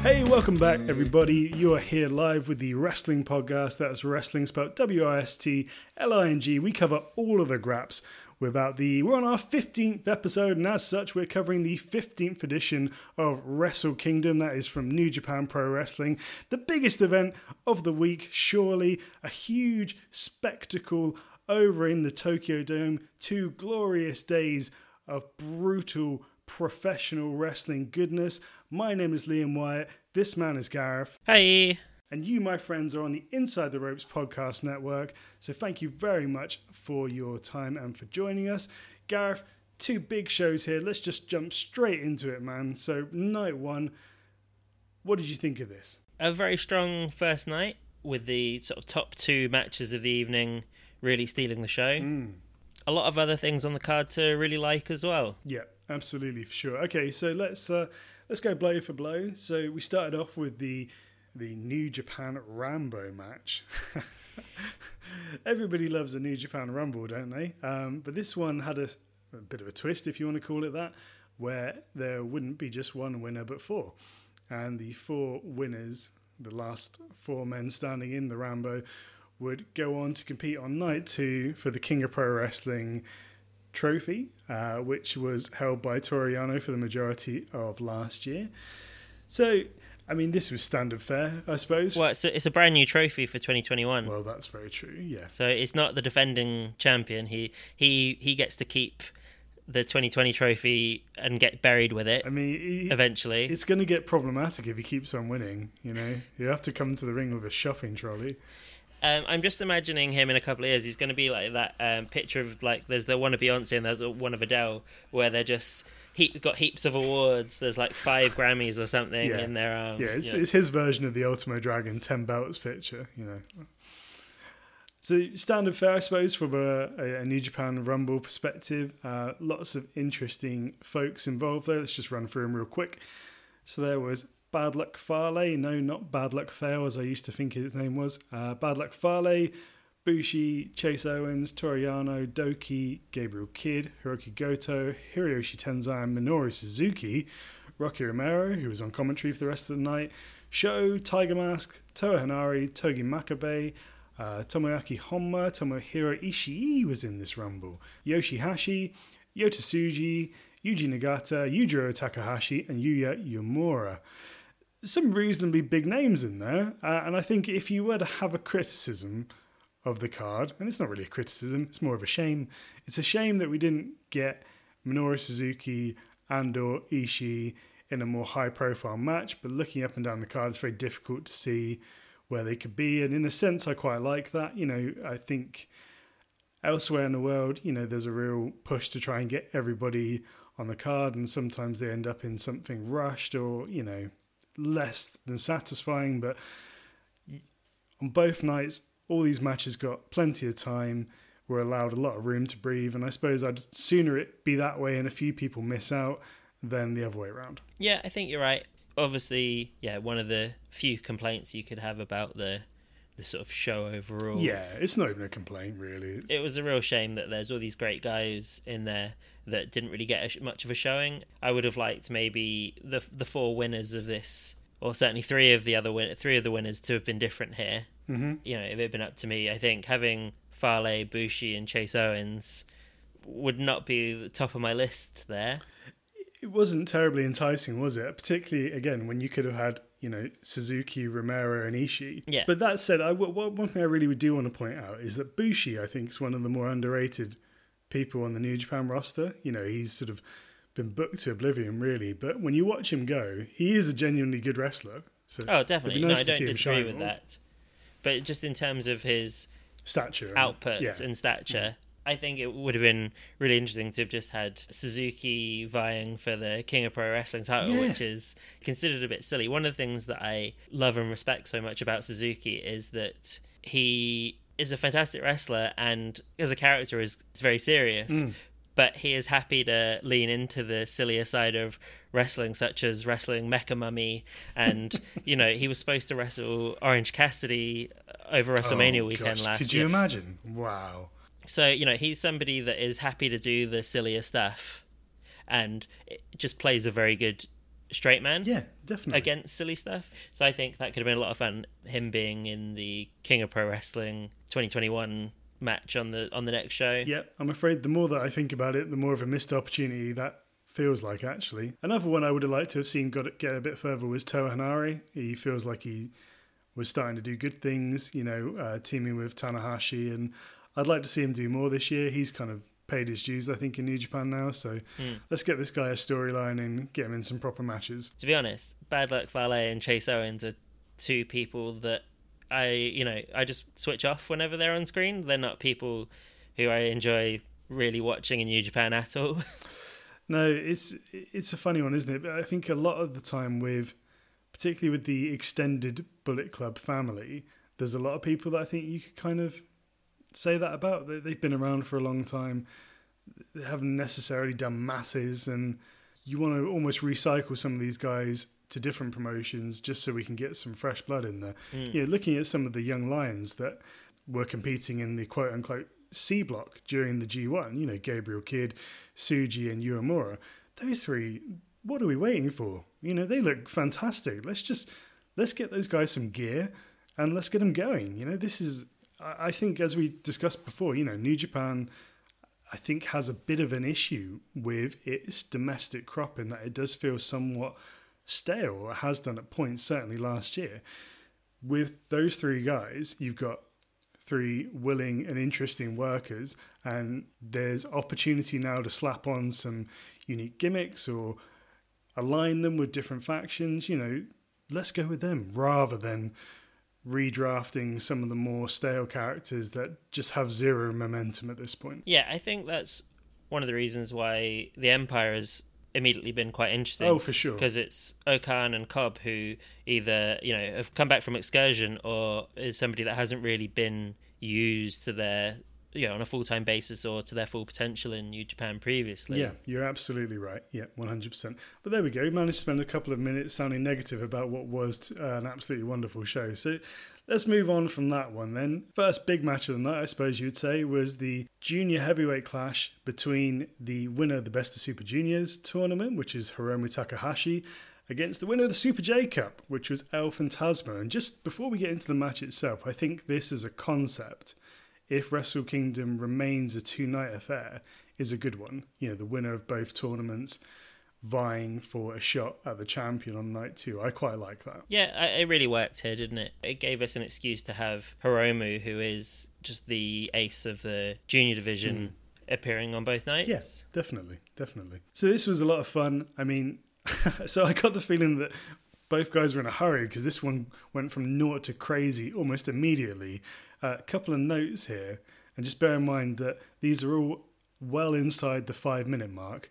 Hey, welcome back, everybody. You are here live with the Wrestling Podcast. That's wrestling spelled W-R-S-T-L-I-N-G. We cover all of the graps we're on our 15th episode, and as such, we're covering the 15th edition of Wrestle Kingdom. That is from New Japan Pro Wrestling. The biggest event of the week, surely. A huge spectacle over in the Tokyo Dome. 2 glorious days of brutal professional wrestling goodness. My name is Liam Wyatt. This man is Gareth. Hey. And you, my friends, are on the Inside the Ropes podcast network. So thank you very much for your time and for joining us. Gareth, 2 big shows here. Let's just jump straight into it, man. So night 1, what did you think of this? A very strong first night with the sort of top 2 matches of the evening really stealing the show. A lot of other things on the card to really like as well. Yeah, absolutely, for sure. Okay, so let's go blow for blow. So we started off with the New Japan Rambo match. Everybody loves a New Japan Rumble, don't they? But this one had a bit of a twist, if you want to call it that, where there wouldn't be just one winner but 4. And the 4 winners, the last 4 men standing in the Rambo, would go on to compete on night 2 for the King of Pro Wrestling trophy, which was held by Toru Yano for the majority of last year. So, I mean, this was standard fare, I suppose. Well, it's a brand new trophy for 2021. Well, that's very true, yeah. So it's not the defending champion. He gets to keep the 2020 trophy and get buried with it. I mean, eventually. It's going to get problematic if he keeps on winning, you know. You have to come to the ring with a shopping trolley. I'm just imagining him in a couple of years. He's going to be like that picture of, like, there's the one of Beyonce and there's one of Adele, where they're just got heaps of awards. There's like 5 Grammys or something in their it's his version of the Ultimo Dragon 10 belts picture, you know. So standard fare, I suppose, from a New Japan Rumble perspective. Lots of interesting folks involved there. Let's just run through them real quick. So there was Bad Luck Fale. No, not Bad Luck Fail, as I used to think his name was. Bad Luck Fale, Bushi, Chase Owens, Toru Yano, Doki, Gabriel Kidd, Hiroki Goto, Hiroshi Tenzan, Minoru Suzuki, Rocky Romero, who was on commentary for the rest of the night, Sho, Tiger Mask, Toa Hanari, Togi Makabe, Tomoyaki Honma, Tomohiro Ishii was in this Rumble, Yoshihashi, Yota Tsuji, Yuji Nagata, Yujiro Takahashi, and Yuya Uemura. Some reasonably big names in there, and I think if you were to have a criticism of the card, and it's not really a criticism, it's more of a shame. It's a shame that we didn't get Minoru Suzuki and or Ishii in a more high-profile match, but looking up and down the card, it's very difficult to see where they could be, and in a sense, I quite like that. You know, I think elsewhere in the world, you know, there's a real push to try and get everybody on the card, and sometimes they end up in something rushed or, you know, less than satisfying. But on both nights, all these matches got plenty of time, were allowed a lot of room to breathe, and I suppose I'd sooner it be that way and a few people miss out than the other way around. Yeah, I think you're right. Obviously, one of the few complaints you could have about the sort of show overall. Yeah, it's not even a complaint, really. It was a real shame that there's all these great guys in there that didn't really get much of a showing. I would have liked maybe the 4 winners of this, or certainly 3 of the winners to have been different here. Mm-hmm. You know, if it had been up to me, I think having Fale, Bushi, and Chase Owens would not be the top of my list there. It wasn't terribly enticing, was it? Particularly, again, when you could have had, you know, Suzuki, Romero, and Ishii. Yeah. But that said, one thing I really do want to point out is that Bushi, I think, is one of the more underrated people on the New Japan roster. You know, he's sort of been booked to oblivion, really. But when you watch him go, he is a genuinely good wrestler. So definitely. Nice I don't disagree with more. that. But just in terms of his stature, output and stature, I think it would have been really interesting to have just had Suzuki vying for the King of Pro Wrestling title, which is considered a bit silly. One of the things that I love and respect so much about Suzuki is that he is a fantastic wrestler and as a character is very serious, but he is happy to lean into the sillier side of wrestling, such as wrestling Mecha Mummy, and you know, he was supposed to wrestle Orange Cassidy over WrestleMania weekend last year. Could you imagine? Wow. So, you know, he's somebody that is happy to do the sillier stuff and it just plays a very good straight man. Yeah, definitely. against silly stuff. So I think that could have been a lot of fun, him being in the King of Pro Wrestling 2021 match on the next show. Yeah, I'm afraid the more that I think about it, the more of a missed opportunity that feels like, actually. Another one I would have liked to have seen get a bit further was Toa Hanare. He feels like he was starting to do good things, teaming with Tanahashi, and I'd like to see him do more this year. He's kind of paid his dues, I think, in New Japan now, so let's get this guy a storyline and get him in some proper matches. To be honest, Bad Luck Fale and Chase Owens are two people that I just switch off whenever they're on screen. They're not people who I enjoy really watching in New Japan at all. No, it's a funny one, isn't it? But I think a lot of the time particularly with the extended Bullet Club family, there's a lot of people that I think you could kind of say that about. They've been around for a long time. They haven't necessarily done masses, and you want to almost recycle some of these guys to different promotions just so we can get some fresh blood in there. Looking at some of the young lions that were competing in the quote-unquote C block during the G1, Gabriel Kidd, Tsuji and Uemura, those three, what are we waiting for? They look fantastic. Let's get those guys some gear and let's get them going. This is, I think, as we discussed before, New Japan, I think, has a bit of an issue with its domestic crop in that it does feel somewhat stale, or has done at points, certainly last year. With those three guys, you've got three willing and interesting workers, and there's opportunity now to slap on some unique gimmicks or align them with different factions. Let's go with them rather than redrafting some of the more stale characters that just have zero momentum at this point. Yeah, I think that's one of the reasons why the Empire has immediately been quite interesting. Oh, for sure. Because it's Okan and Cobb who either, have come back from excursion or is somebody that hasn't really been used to their, on a full-time basis or to their full potential in New Japan previously. Yeah, you're absolutely right. Yeah, 100%. But there we go. We managed to spend a couple of minutes sounding negative about what was an absolutely wonderful show. So let's move on from that one then. First big match of the night, I suppose you would say, was the junior heavyweight clash between the winner of the Best of Super Juniors tournament, which is Hiromu Takahashi, against the winner of the Super J Cup, which was El Phantasmo. And just before we get into the match itself, I think this is a concept, if Wrestle Kingdom remains a two-night affair, is a good one. The winner of both tournaments vying for a shot at the champion on night two. I quite like that. Yeah, it really worked here, didn't it? It gave us an excuse to have Hiromu, who is just the ace of the junior division, appearing on both nights. Yes, definitely. So this was a lot of fun. I mean, so I got the feeling that both guys were in a hurry because this one went from naught to crazy almost immediately. A couple of notes here, and just bear in mind that these are all well inside the 5-minute mark.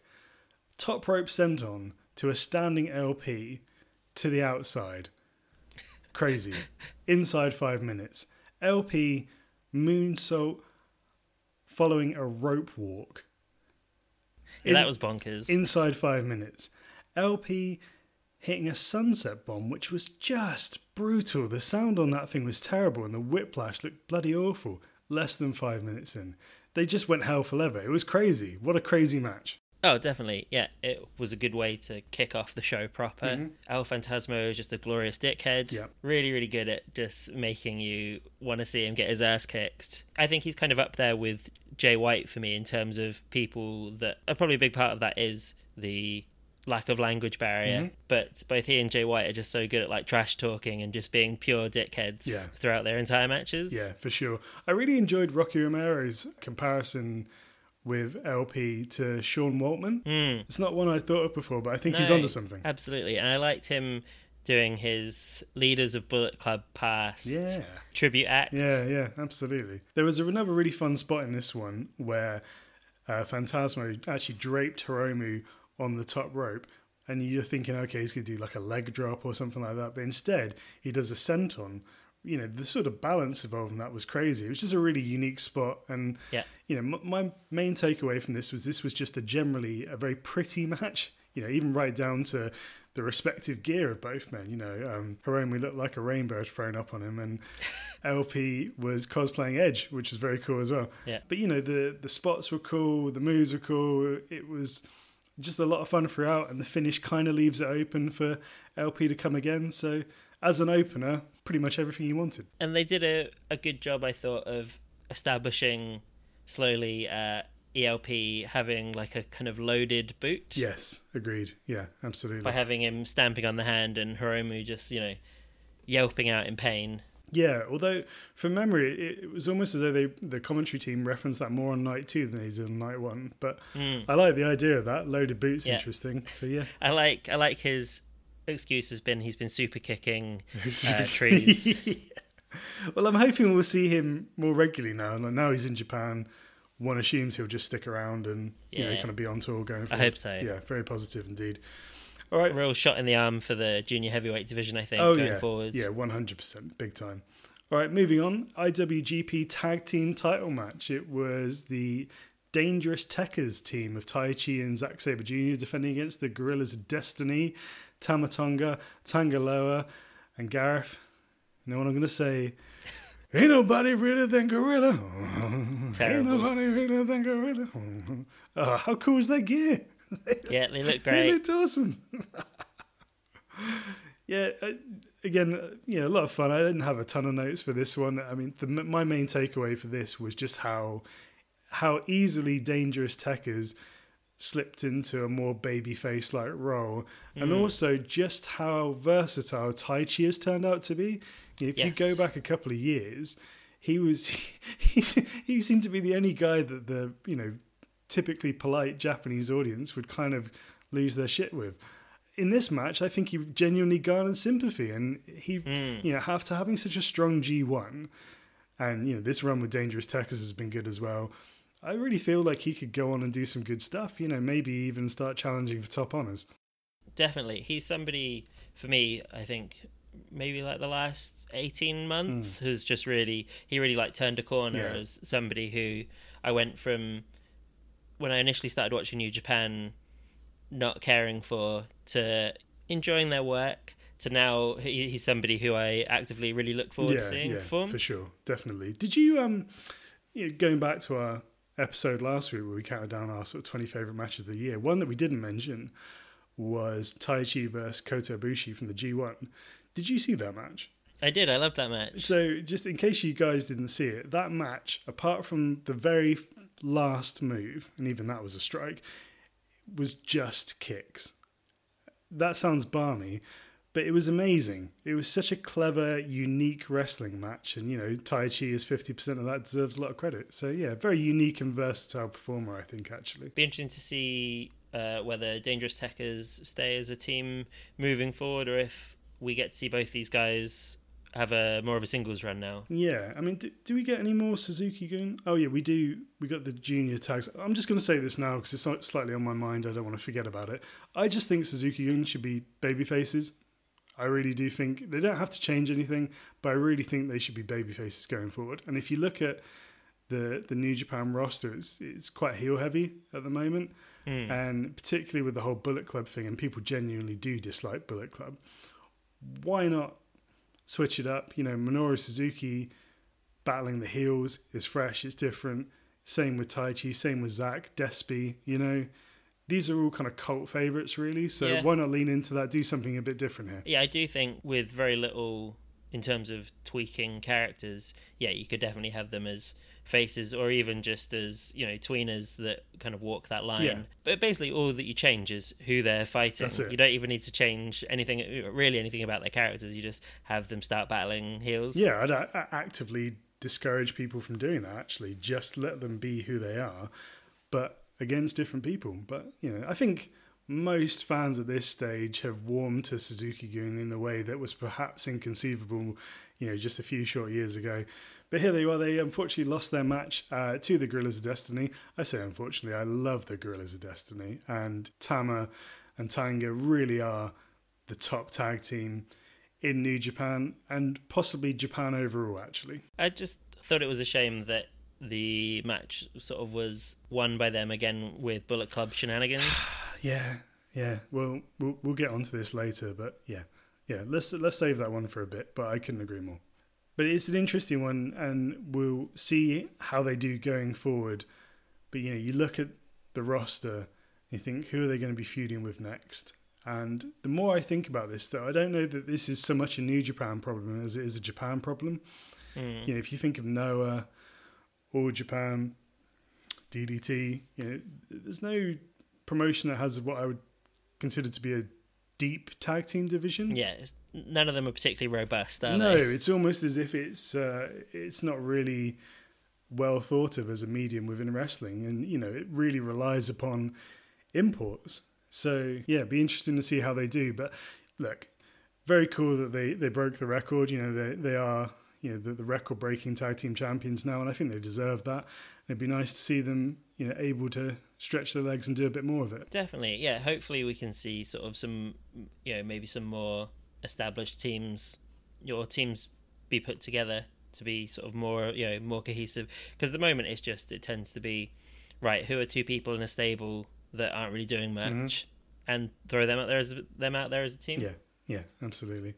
Top rope senton to a standing LP to the outside. Crazy. Inside 5 minutes. LP moonsault following a rope walk. Yeah, that was bonkers. Inside 5 minutes. LP hitting a sunset bomb, which was just brutal. The sound on that thing was terrible, and the whiplash looked bloody awful. Less than 5 minutes in. They just went hell for leather. It was crazy. What a crazy match. Oh, definitely. Yeah, it was a good way to kick off the show proper. El Phantasmo is just a glorious dickhead. Yep. Really, really good at just making you want to see him get his ass kicked. I think he's kind of up there with Jay White for me in terms of people that are probably a big part of that is the lack of language barrier, but both he and Jay White are just so good at trash talking and just being pure dickheads throughout their entire matches. Yeah, for sure. I really enjoyed Rocky Romero's comparison with LP to Sean Waltman. It's not one I'd thought of before, but I think he's onto something. Absolutely, and I liked him doing his Leaders of Bullet Club past tribute act. Yeah, absolutely. There was another really fun spot in this one where Phantasmo actually draped Hiromu on the top rope, and you're thinking, okay, he's going to do a leg drop or something like that, but instead he does a senton. The sort of balance involved in that was crazy. It was just a really unique spot, and my main takeaway from this was just generally a very pretty match. Even right down to the respective gear of both men. Hiromu looked like a rainbow thrown up on him, and LP was cosplaying Edge, which was very cool as well. Yeah. But the spots were cool, the moves were cool. It was just a lot of fun throughout, and the finish kind of leaves it open for LP to come again. So as an opener, pretty much everything you wanted. And they did a good job, I thought, of establishing slowly ELP having like a kind of loaded boot. Yes, agreed. Yeah, absolutely. By having him stamping on the hand and Hiromu just, yelping out in pain. Yeah, although from memory, it was almost as though the commentary team referenced that more on night 2 than they did on night 1. But I like the idea of that. Loaded boots, interesting. So yeah. I like his excuse has been he's been super kicking trees. Well, I'm hoping we'll see him more regularly now. Like now he's in Japan. One assumes he'll just stick around and kind of be on tour going forward. I hope so. Yeah, very positive indeed. All right. Real shot in the arm for the junior heavyweight division, I think, going forward. Yeah, 100%. Big time. All right, moving on. IWGP Tag Team title match. It was the Dangerous Tekkers team of Taichi and Zack Sabre Jr. defending against the Gorillas of Destiny, Tama Tonga, Tangaloa, and Gareth. You know what I'm going to say? Ain't nobody realer than Gorilla. Terrible. Ain't nobody realer than Gorilla. Oh, how cool is that gear? Yeah, they look great. They looked awesome. Yeah, again, a lot of fun. I didn't have a ton of notes for this one. I mean, my main takeaway for this was just how easily Dangerous Tekkers slipped into a more babyface-like role, and also just how versatile Taichi has turned out to be. If you go back a couple of years, he seemed to be the only guy that the typically polite Japanese audience would kind of lose their shit with. In this match, I think he genuinely garnered sympathy, and he, after having such a strong G1, and this run with Dangerous Tekkers has been good as well. I really feel like he could go on and do some good stuff. Maybe even start challenging for top honors. Definitely, he's somebody for me. I think maybe like the last 18 months who's just really like turned a corner as somebody who I went from when I initially started watching New Japan, not caring for, to enjoying their work, to now he's somebody who I actively really look forward to seeing perform. For sure, definitely. Did you going back to our episode last week where we counted down our sort of 20 favourite matches of the year, one that we didn't mention was Taichi versus Kota Ibushi from the G1. Did you see that match? I did. I loved that match. So just in case you guys didn't see it, that match, apart from the very last move, and even that was a strike, was just kicks. That sounds balmy, but it was amazing. It was such a clever, unique wrestling match, and Taichi is 50% of that, deserves a lot of credit. So yeah, very unique and versatile performer, I think, actually. Be interesting to see whether Dangerous Tekkers stay as a team moving forward, or if we get to see both these guys have more of a singles run now. Yeah, I mean, do we get any more Suzuki-gun? Oh yeah, we do. We got the junior tags. I'm just going to say this now because it's slightly on my mind. I don't want to forget about it. I just think Suzuki-gun should be baby faces. I really do think they don't have to change anything, but I really think they should be baby faces going forward. And if you look at the New Japan roster, it's quite heel heavy at the moment, and particularly with the whole Bullet Club thing, and people genuinely do dislike Bullet Club. Why not switch it up? Minoru Suzuki battling the heels is fresh, it's different. Same with Taichi, same with Zack, Despy, These are all kind of cult favourites, really. So why not lean into that, do something a bit different here? Yeah, I do think with very little in terms of tweaking characters, you could definitely have them as faces, or even just as tweeners that kind of walk that line. But basically all that you change is who they're fighting. You don't even need to change anything about their characters. You just have them start battling heels. I'd actively discourage people from doing that, actually. Just let them be who they are, but against different people. But I think most fans at this stage have warmed to Suzuki-gun in a way that was perhaps inconceivable just a few short years ago. But here they are. They unfortunately lost their match to the Gorillas of Destiny. I say unfortunately, I love the Gorillas of Destiny. And Tama and Tanga really are the top tag team in New Japan, and possibly Japan overall, actually. I just thought it was a shame that the match sort of was won by them again with Bullet Club shenanigans. Yeah. Well, we'll get onto this later, but yeah. Let's save that one for a bit. But I couldn't agree more. But it's an interesting one, and we'll see how they do going forward. But you look at the roster You think, who are they going to be feuding with next? And the more I think about this, though, I don't know that this is so much a New Japan problem as it is a Japan problem. You know, if you think of Noah, All Japan, DDT, you know, there's no promotion that has what I would consider to be a deep tag team division. Yeah, none of them are particularly robust, are No, they? it's almost as if it's not really well thought of as a medium within wrestling, and you know, it really relies upon imports. So yeah, it'd be interesting to see how they do. But look, very cool that they broke the record. You know, they are, you know, the record breaking tag team champions now, and I think they deserve that. It'd be nice to see them, you know, able to stretch their legs and do a bit more of it. Definitely, yeah. Hopefully we can see sort of some, you know, maybe some more established teams, your teams be put together to be sort of more, you know, more cohesive. Because at the moment it tends to be, right, who are two people in a stable that aren't really doing much, and throw them out there as a team. Yeah, absolutely.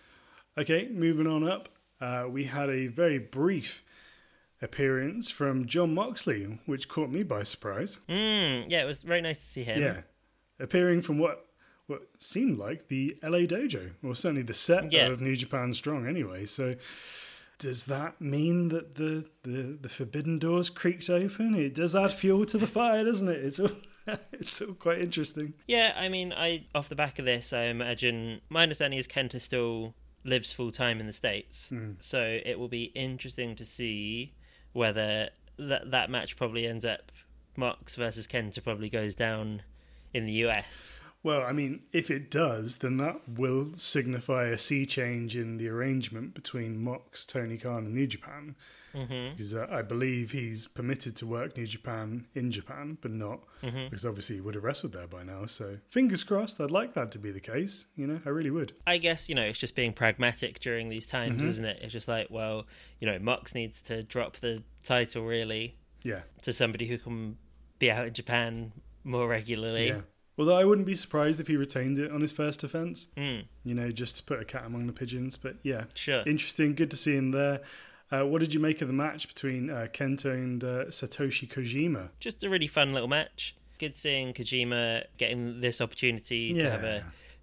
Okay, moving on up, we had a very brief appearance from Jon Moxley, which caught me by surprise. Yeah, it was very nice to see him. Yeah, appearing from what seemed like the LA Dojo, or certainly the set of New Japan Strong anyway. So does that mean that the forbidden doors creaked open? It does add fuel to the fire, doesn't it? It's all quite interesting. Yeah, I mean, off the back of this, I imagine, my understanding is Kenta still lives full time in the States, so it will be interesting to see whether that match probably ends up Mox versus Kenta probably goes down in the US. Well, I mean, if it does, then that will signify a sea change in the arrangement between Mox, Tony Khan, and New Japan. Because I believe he's permitted to work New Japan in Japan, but not because obviously he would have wrestled there by now. So fingers crossed. I'd like that to be the case. You know, I really would. I guess, you know, it's just being pragmatic during these times, isn't it? It's just like, well, you know, Mox needs to drop the title really to somebody who can be out in Japan more regularly. Yeah. Although I wouldn't be surprised if he retained it on his first defence. You know, just to put a cat among the pigeons. But yeah, sure. Interesting. Good to see him there. What did you make of the match between Kento and Satoshi Kojima? Just a really fun little match. Good seeing Kojima getting this opportunity to have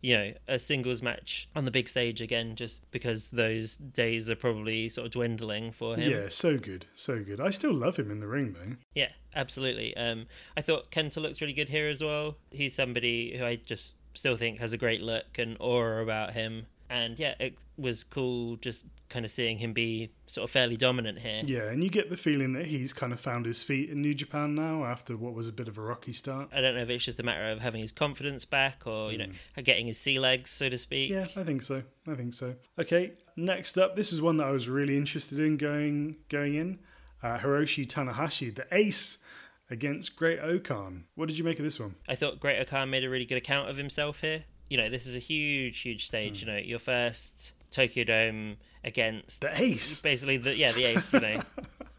a singles match on the big stage again, just because those days are probably sort of dwindling for him. Yeah, so good. I still love him in the ring, though. Yeah, absolutely. I thought Kenta looks really good here as well. He's somebody who I just still think has a great look and aura about him. And yeah, it was cool just kind of seeing him be sort of fairly dominant here. Yeah, and you get the feeling that he's kind of found his feet in New Japan now after what was a bit of a rocky start. I don't know if it's just a matter of having his confidence back or, you know, getting his sea legs, so to speak. Yeah, I think so. Okay, next up, this is one that I was really interested in going in. Hiroshi Tanahashi, the ace, against Great Okan. What did you make of this one? I thought Great Okan made a really good account of himself here. You know, this is a huge stage. You know, your first Tokyo Dome against the ace, basically the ace. You know,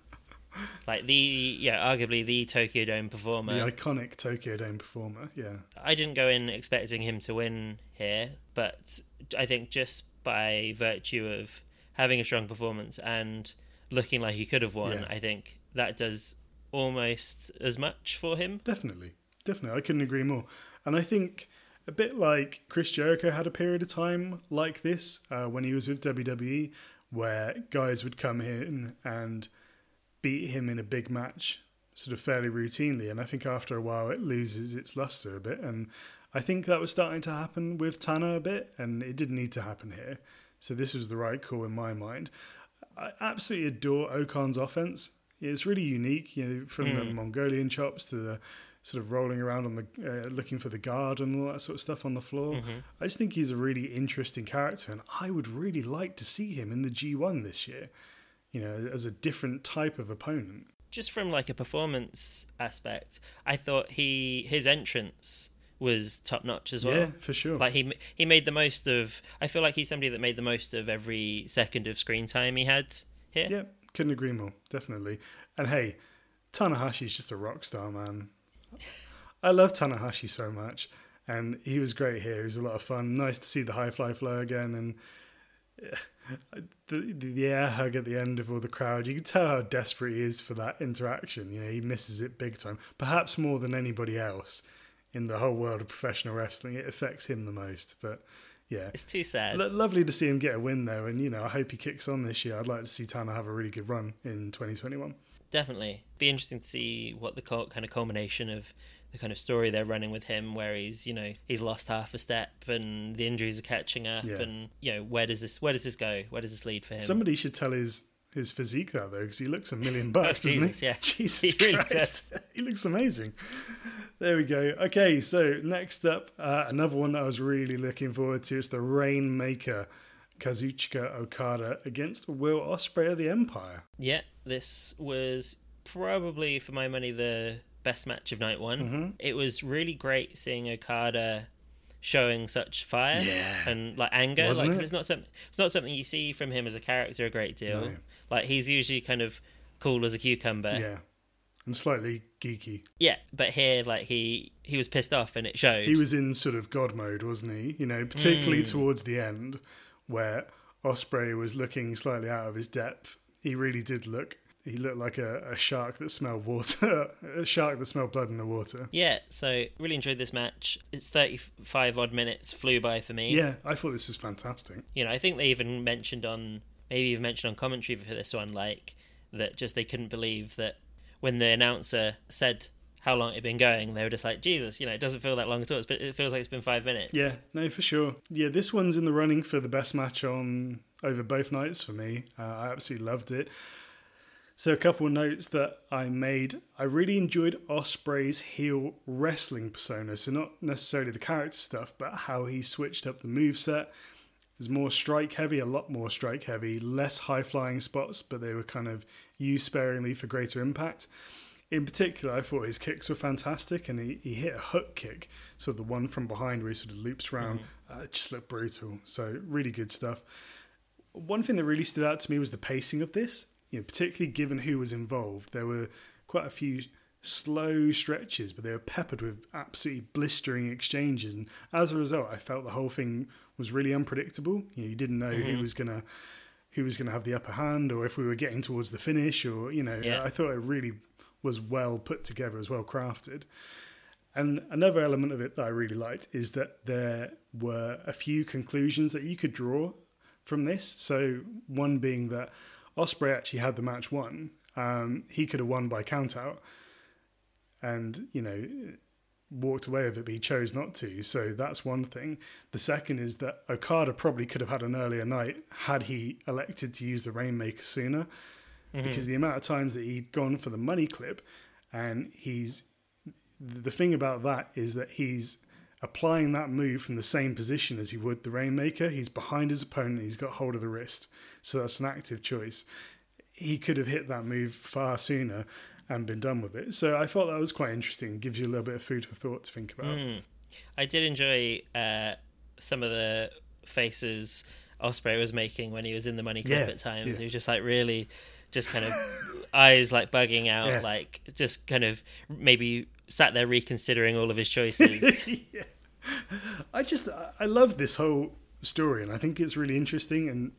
like arguably the Tokyo Dome performer, the iconic Tokyo Dome performer. Yeah, I didn't go in expecting him to win here, but I think just by virtue of having a strong performance and looking like he could have won, I think that does almost as much for him. Definitely, I couldn't agree more. And I think, a bit like Chris Jericho had a period of time like this when he was with WWE, where guys would come in and beat him in a big match sort of fairly routinely. And I think after a while it loses its luster a bit. And I think that was starting to happen with Tana a bit, and it didn't need to happen here. So this was the right call in my mind. I absolutely adore Okan's offense. It's really unique, you know, from the Mongolian chops to the sort of rolling around on the looking for the guard and all that sort of stuff on the floor. I just think he's a really interesting character, and I would really like to see him in the G1 this year, you know, as a different type of opponent. Just from like a performance aspect, I thought his entrance was top notch as well. Yeah, for sure. Like he made the most of. I feel like he's somebody that made the most of every second of screen time he had here. Yeah, couldn't agree more. Definitely. And hey, Tanahashi's just a rock star, man. I love Tanahashi so much, and he was great here. He was a lot of fun. Nice to see the high fly flow again, and the air hug at the end of all the crowd. You can tell how desperate he is for that interaction. You know, he misses it big time, perhaps more than anybody else. in the whole world of professional wrestling. It affects him the most. But yeah, It's too sad. lovely to see him get a win though, and I hope he kicks on this year. I'd like to see Tana have a really good run in 2021. Definitely. Be interesting to see what the kind of culmination of the kind of story they're running with him, where he's lost half a step and the injuries are catching up, and where does this go? Where does this lead for him? Somebody should tell his physique that though, because he looks $1 million, doesn't Jesus, he? yeah. Jesus He really Christ, he looks amazing. There we go. Okay, so next up, another one that I was really looking forward to is the Rainmaker, Kazuchika Okada against Will Ospreay of the Empire. Yeah, this was probably, for my money, the best match of night one. Mm-hmm. It was really great seeing Okada showing such fire and like anger. Wasn't it? It's not something you see from him as a character a great deal. No. Like, he's usually kind of cool as a cucumber. Yeah, and slightly geeky. Yeah, but here, like, he was pissed off and it showed. He was in sort of God mode, wasn't he? Particularly towards the end, where Ospreay was looking slightly out of his depth. He really did look. He looked like a shark that smelled water, a shark that smelled blood in the water. Yeah, so really enjoyed this match. It's 35 odd minutes, flew by for me. Yeah, I thought this was fantastic. I think they even mentioned on commentary for this one, like, that just they couldn't believe that when the announcer said how long it had been going, they were just like, Jesus, it doesn't feel that long at all. But it feels like it's been 5 minutes. Yeah, no, for sure. Yeah, this one's in the running for the best match on over both nights for me. I absolutely loved it. So a couple of notes that I made. I really enjoyed Ospreay's heel wrestling persona. So not necessarily the character stuff, but how he switched up the moveset. It was more strike heavy, a lot more strike heavy, less high flying spots, but they were kind of used sparingly for greater impact. In particular, I thought his kicks were fantastic, and he hit a hook kick, so the one from behind where he sort of loops around. It just looked brutal. So really good stuff. One thing that really stood out to me was the pacing of this. Particularly given who was involved. There were quite a few slow stretches, but they were peppered with absolutely blistering exchanges. And as a result, I felt the whole thing was really unpredictable. You didn't know who was gonna have the upper hand, or if we were getting towards the finish, or I thought it really was well put together, was well crafted. And another element of it that I really liked is that there were a few conclusions that you could draw from this. So one being that Ospreay actually had the match won. He could have won by countout and, walked away with it, but he chose not to. So that's one thing. The second is that Okada probably could have had an earlier night had he elected to use the Rainmaker sooner, because the amount of times that he'd gone for the money clip, and the thing about that is that he's applying that move from the same position as he would the Rainmaker. He's behind his opponent, he's got hold of the wrist. So that's an active choice. He could have hit that move far sooner and been done with it. So I thought that was quite interesting. It gives you a little bit of food for thought to think about. I did enjoy some of the faces Ospreay was making when he was in the money clip at times. He was just like really just kind of eyes like bugging out, like just kind of maybe sat there reconsidering all of his choices. I love this whole story, and I think it's really interesting. And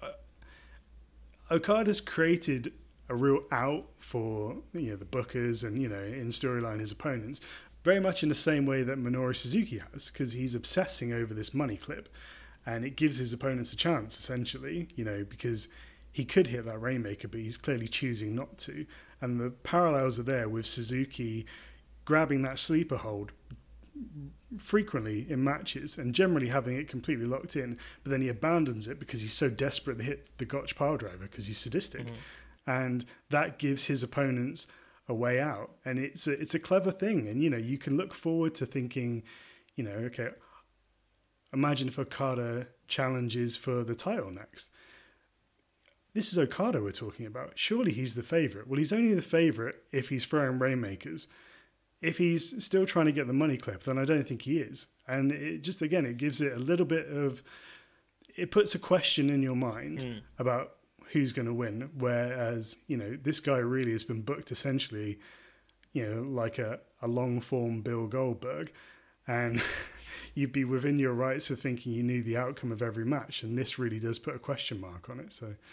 Okada's created a real out for the bookers and in storyline his opponents, very much in the same way that Minoru Suzuki has, because he's obsessing over this money clip, and it gives his opponents a chance essentially, because he could hit that Rainmaker, but he's clearly choosing not to. And the parallels are there with Suzuki grabbing that sleeper hold frequently in matches and generally having it completely locked in, but then he abandons it because he's so desperate to hit the Gotch pile driver because he's sadistic. And that gives his opponents a way out. And it's a clever thing. And, you can look forward to thinking, okay, imagine if Okada challenges for the title next. This is Okada we're talking about. Surely he's the favourite. Well, he's only the favourite if he's throwing Rainmakers. If he's still trying to get the money clip, then I don't think he is. And it just, again, it gives it a little bit of... It puts a question in your mind about who's going to win. Whereas, this guy really has been booked essentially, like a long-form Bill Goldberg. And you'd be within your rights of thinking you knew the outcome of every match. And this really does put a question mark on it. So,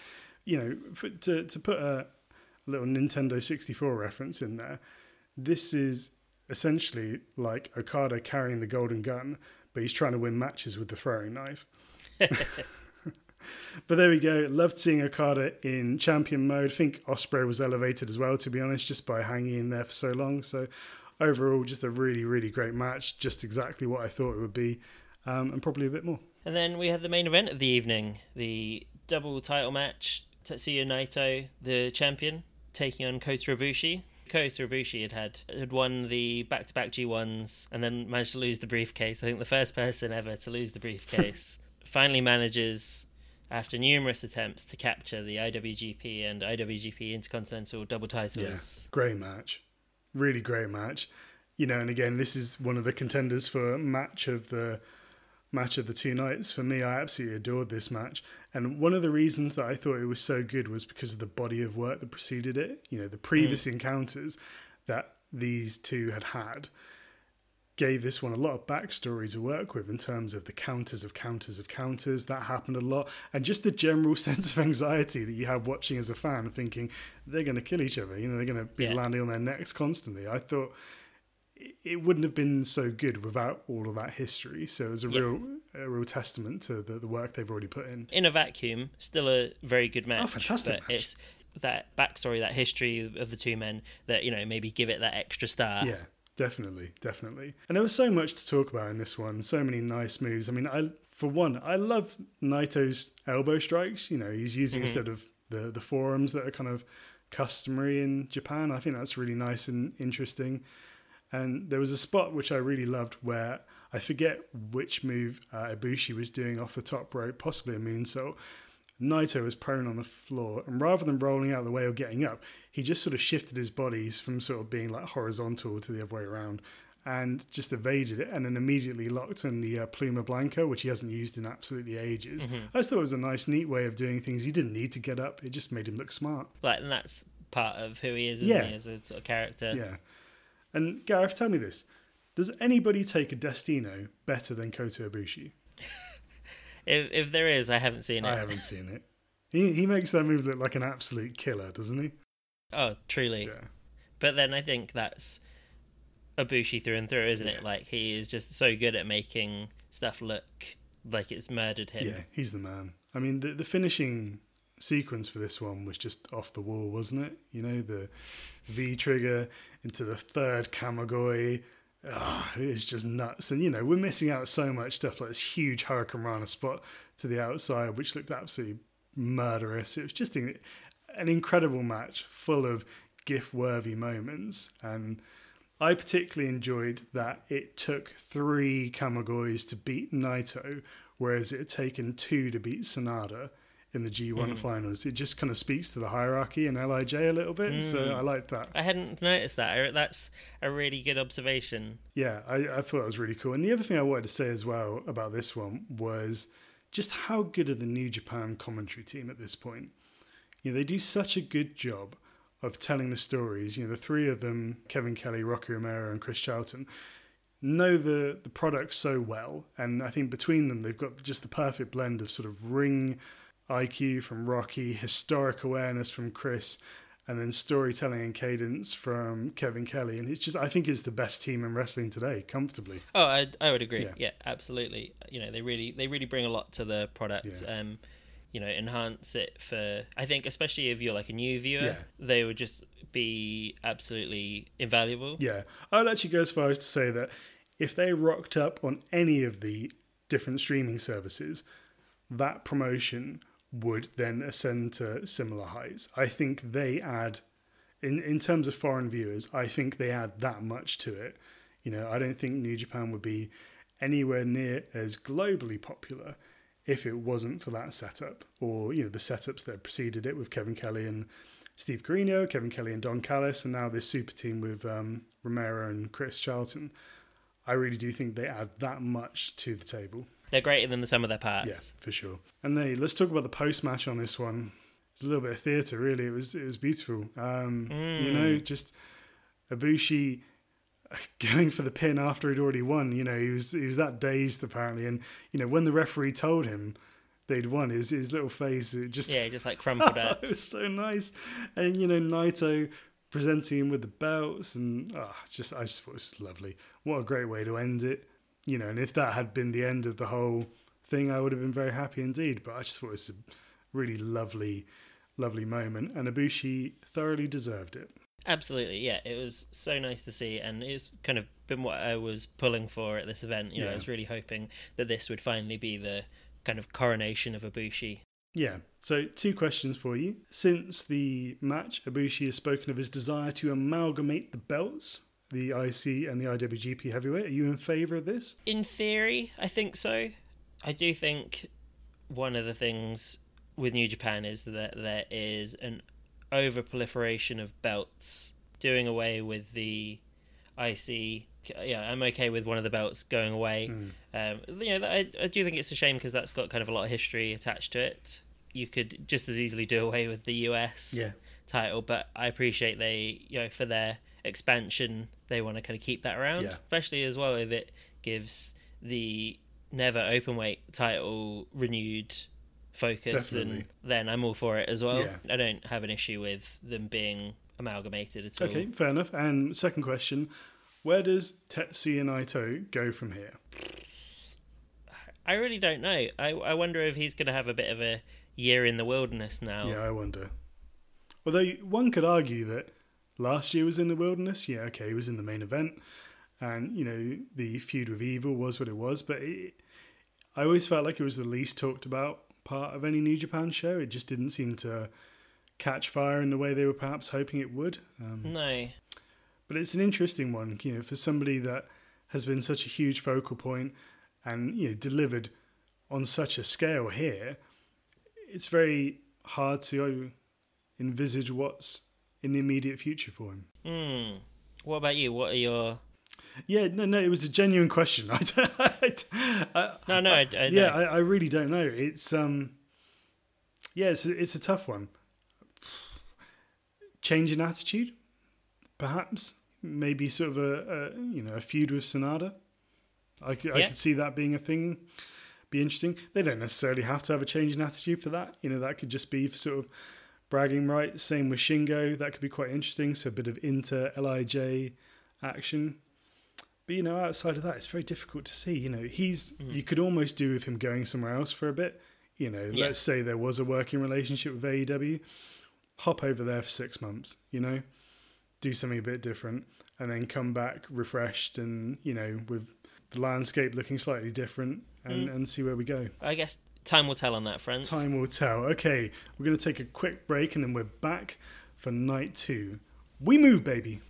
to put a little Nintendo 64 reference in there, this is essentially like Okada carrying the golden gun, but he's trying to win matches with the throwing knife. But there we go. Loved seeing Okada in champion mode. I think Ospreay was elevated as well, to be honest, just by hanging in there for so long. So overall, just a really, really great match. Just exactly what I thought it would be, and probably a bit more. And then we had the main event of the evening, the double title match. Tetsuya Naito, the champion, taking on Kota Ibushi. Kota Ibushi had won the back-to-back G1s and then managed to lose the briefcase. I think the first person ever to lose the briefcase. Finally manages, after numerous attempts, to capture the IWGP and IWGP Intercontinental double titles. Yeah, great match. Really great match. You know, and again, this is one of the contenders for match of the 2 nights. For me, I absolutely adored this match. And one of the reasons that I thought it was so good was because of the body of work that preceded it. You know, the previous encounters that these two had gave this one a lot of backstory to work with in terms of the counters of counters of counters. That happened a lot. And just the general sense of anxiety that you have watching as a fan, thinking they're going to kill each other. You know, they're going to be landing on their necks constantly. I thought it wouldn't have been so good without all of that history. So it was a real testament to the work they've already put in. In a vacuum, still a very good match. Oh, fantastic match. It's that backstory, that history of the two men that, you know, maybe give it that extra star. Yeah, definitely. And there was so much to talk about in this one. So many nice moves. I mean, I love Naito's elbow strikes. You know, he's using instead of the forearms that are kind of customary in Japan. I think that's really nice and interesting. And there was a spot which I really loved where I forget which move Ibushi was doing off the top rope, possibly a moonsault. Naito was prone on the floor, and rather than rolling out of the way or getting up, he just sort of shifted his bodies from sort of being like horizontal to the other way around and just evaded it, and then immediately locked in the Pluma Blanca, which he hasn't used in absolutely ages. I just thought it was a nice, neat way of doing things. He didn't need to get up. It just made him look smart. Like, and that's part of who he is, isn't he, as a sort of character. Yeah. And Gareth, tell me this. Does anybody take a Destino better than Kota Ibushi? If there is, I haven't seen it. I haven't seen it. He makes that move look like an absolute killer, doesn't he? Oh, truly. Yeah. But then I think that's Ibushi through and through, isn't it? Like, he is just so good at making stuff look like it's murdered him. Yeah, he's the man. I mean, the finishing sequence for this one was just off the wall, wasn't it? You know, the V trigger into the third Kamagoi. It was just nuts. And, you know, we're missing out so much stuff, like this huge Hurricane Rana spot to the outside, which looked absolutely murderous. It was just an incredible match full of GIF-worthy moments. And I particularly enjoyed that it took 3 Kamagois to beat Naito, whereas it had taken 2 to beat Sanada in the G1 finals. It just kind of speaks to the hierarchy in LIJ a little bit, so I liked that. I hadn't noticed that. That's a really good observation. Yeah, I thought that was really cool. And the other thing I wanted to say as well about this one was just how good are the New Japan commentary team at this point. You know, they do such a good job of telling the stories. You know, the 3 of them, Kevin Kelly, Rocky Romero and Chris Charlton, know the product so well. And I think between them, they've got just the perfect blend of sort of ring IQ from Rocky, historic awareness from Chris, and then storytelling and cadence from Kevin Kelly. And it's just, I think it's the best team in wrestling today, comfortably. Oh, I would agree. Yeah, absolutely. You know, they really bring a lot to the product. Yeah. You know, enhance it for, I think, especially if you're like a new viewer, they would just be absolutely invaluable. Yeah. I would actually go as far as to say that if they rocked up on any of the different streaming services, that promotion would then ascend to similar heights. I think they add, in terms of foreign viewers, I think they add that much to it. You know, I don't think New Japan would be anywhere near as globally popular if it wasn't for that setup, or, you know, the setups that preceded it with Kevin Kelly and Steve Corino, Kevin Kelly and Don Callis, and now this super team with Romero and Chris Charlton. I really do think they add that much to the table. They're greater than the sum of their parts. Yeah, for sure. And let's talk about the post-match on this one. It's a little bit of theatre, really. It was beautiful. You know, just Ibushi going for the pin after he'd already won. You know, he was that dazed, apparently. And, you know, when the referee told him they'd won, his little face, it just... Yeah, just like crumpled up. It was so nice. And, you know, Naito presenting him with the belts, and I just thought it was lovely. What a great way to end it, and if that had been the end of the whole thing, I would have been very happy indeed. But I just thought it was a really lovely moment, and Ibushi thoroughly deserved it. Absolutely, yeah. It was so nice to see, and it's kind of been what I was pulling for at this event. I was really hoping that this would finally be the kind of coronation of Ibushi. Yeah, so 2 questions for you. Since the match, Ibushi has spoken of his desire to amalgamate the belts, the IC and the IWGP Heavyweight. Are you in favour of this? In theory, I think so. I do think one of the things with New Japan is that there is an over-proliferation of belts. Doing away with the IC, I'm okay with one of the belts going away. I do think it's a shame because that's got kind of a lot of history attached to it. You could just as easily do away with the US title, but I appreciate they, for their expansion, they want to kind of keep that around, especially as well if it gives the Never Openweight title renewed focus. Definitely. And then I'm all for it as well. I don't have an issue with them being amalgamated at all. Okay, fair enough. And second question, where does Tetsuya Naito go from here? I really don't know. I wonder if he's going to have a bit of a year in the wilderness now. Yeah, I wonder. Although one could argue that last year was in the wilderness. Yeah, okay, he was in the main event. And, the feud with Evil was what it was. But I always felt like it was the least talked about part of any New Japan show. It just didn't seem to catch fire in the way they were perhaps hoping it would. No. But it's an interesting one, for somebody that has been such a huge focal point and, delivered on such a scale here. It's very hard to envisage what's in the immediate future for him. What about you? What are your... Yeah, no, it was a genuine question. I really don't know. It's it's a tough one. Change in attitude, perhaps. Maybe sort of a feud with Sanada. I could see that being a thing. Be interesting. They don't necessarily have to have a change in attitude for that. That could just be for sort of bragging rights. Same with Shingo. That could be quite interesting. So a bit of inter-LIJ action. But, outside of that, it's very difficult to see. You could almost do with him going somewhere else for a bit. Let's say there was a working relationship with AEW. Hop over there for 6 months, do something a bit different, and then come back refreshed and, with the landscape looking slightly different and see where we go. I guess time will tell on that front. Time will tell. Okay, we're going to take a quick break and then we're back for night 2. We move, baby.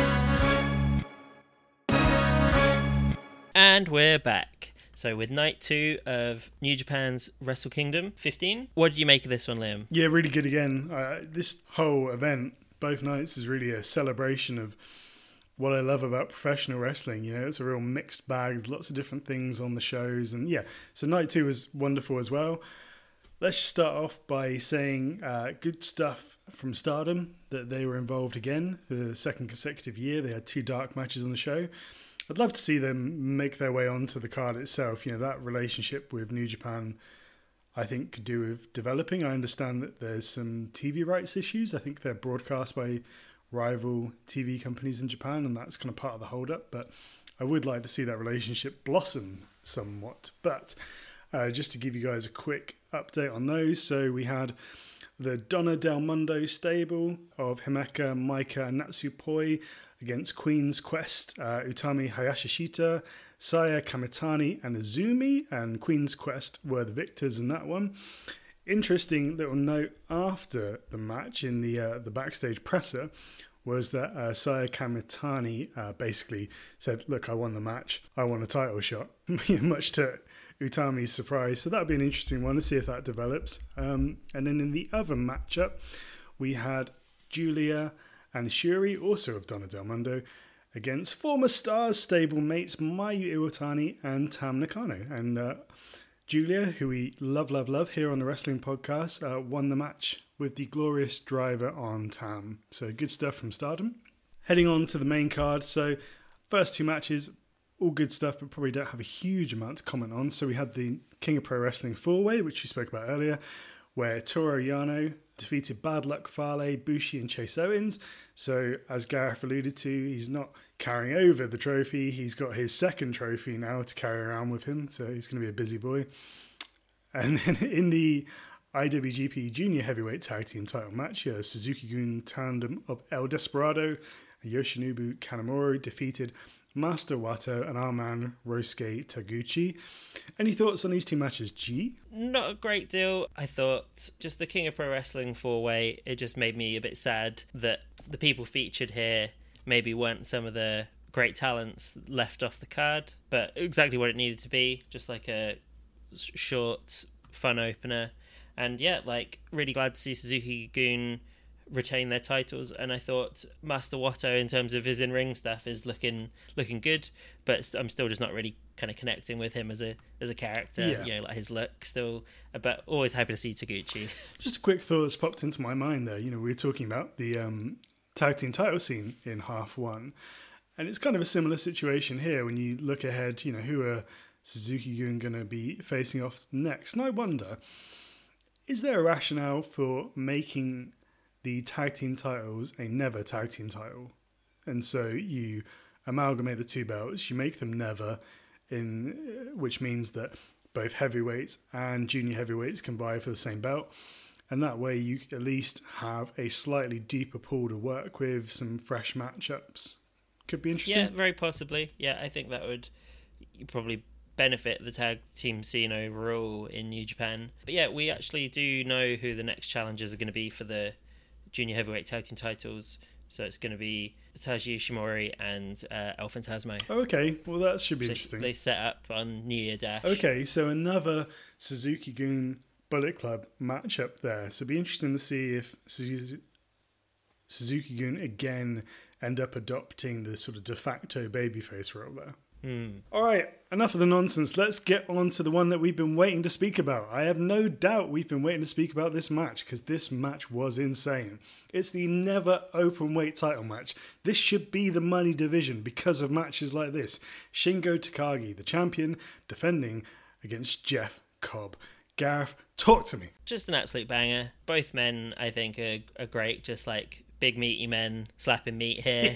And we're back. So with night 2 of New Japan's Wrestle Kingdom 15, what did you make of this one, Liam? Yeah, really good again. This whole event, both nights, is really a celebration of what I love about professional wrestling. It's a real mixed bag. There's lots of different things on the shows. And so night 2 was wonderful as well. Let's just start off by saying good stuff from Stardom, that they were involved again for the second consecutive year. They had 2 dark matches on the show. I'd love to see them make their way onto the card itself. That relationship with New Japan, I think, could do with developing. I understand that there's some TV rights issues. I think they're broadcast by rival TV companies in Japan, and that's kind of part of the hold-up. But I would like to see that relationship blossom somewhat. But just to give you guys a quick update on those. So we had the Donna Del Mundo stable of Himeka, Maika, and Natsupoi against Queen's Quest, Utami Hayashishita, Saya Kamitani, and Azumi, and Queen's Quest were the victors in that one. Interesting little note after the match in the backstage presser was that Saya Kamitani basically said, "Look, I won the match. I won a title shot," much to Utami's surprise. So that'd be an interesting one to see if that develops. And then in the other matchup, we had Julia and Shuri, also of Donna Del Mundo, against former Stars stable mates Mayu Iwatani and Tam Nakano. And Julia, who we love here on the Wrestling Podcast, won the match with the glorious driver on Tam. So good stuff from Stardom. Heading on to the main card. So first 2 matches, all good stuff, but probably don't have a huge amount to comment on. So we had the King of Pro Wrestling 4-Way, which we spoke about earlier, where Toru Yano defeated Bad Luck Fale, Bushi and Chase Owens. So as Gareth alluded to, he's not carrying over the trophy. He's got his second trophy now to carry around with him. So he's going to be a busy boy. And then in the IWGP Junior Heavyweight Tag Team title match, Suzuki-gun tandem of El Desperado and Yoshinobu Kanemaru defeated Master Wato and our man Ryosuke Taguchi. Any thoughts on these two matches, G? Not a great deal. I thought just the King of Pro Wrestling 4-way, it just made me a bit sad that the people featured here maybe weren't some of the great talents left off the card, but exactly what it needed to be, just like a short, fun opener. And yeah, like, really glad to see Suzuki-gun retain their titles, and I thought Master Wato, in terms of his in-ring stuff, is looking good, but I'm still just not really kind of connecting with him as a character. Yeah. Like his look still, but always happy to see Taguchi. Just a quick thought that's popped into my mind there. We were talking about the tag team title scene in half one, and it's kind of a similar situation here when you look ahead. Who are Suzuki-gun going to be facing off next? And I wonder, is there a rationale for making the tag team titles a never tag team title? And so you amalgamate the two belts, you make them never, which means that both heavyweights and junior heavyweights can vie for the same belt. And that way you at least have a slightly deeper pool to work with, some fresh matchups. Could be interesting. Yeah, very possibly. Yeah, I think that would probably benefit the tag team scene overall in New Japan. But yeah, we actually do know who the next challengers are going to be for the junior heavyweight tag team titles. So it's going to be Taiji Ishimori and El Phantasmo. Okay, well that should be interesting. They set up on New Year Dash. Okay, so another Suzuki-gun Bullet Club matchup there. So it'd be interesting to see if Suzuki-gun again end up adopting the sort of de facto babyface role there. All right, enough of the nonsense. Let's get on to the one that we've been waiting to speak about. I have no doubt we've been waiting to speak about this match because this match was insane. It's the never open weight title match. This should be the money division because of matches like this. Shingo Takagi, the champion, defending against Jeff Cobb. Gareth, talk to me. Just an absolute banger. Both men, I think, are great. Just like big meaty men slapping meat here.